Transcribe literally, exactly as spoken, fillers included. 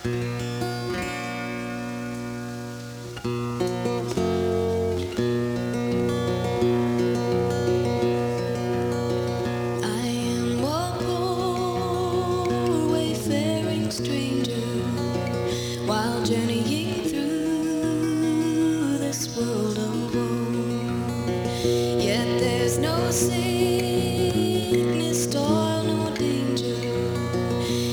I am a poor wayfaring stranger while journeying through this world of woe. Yet there's no sin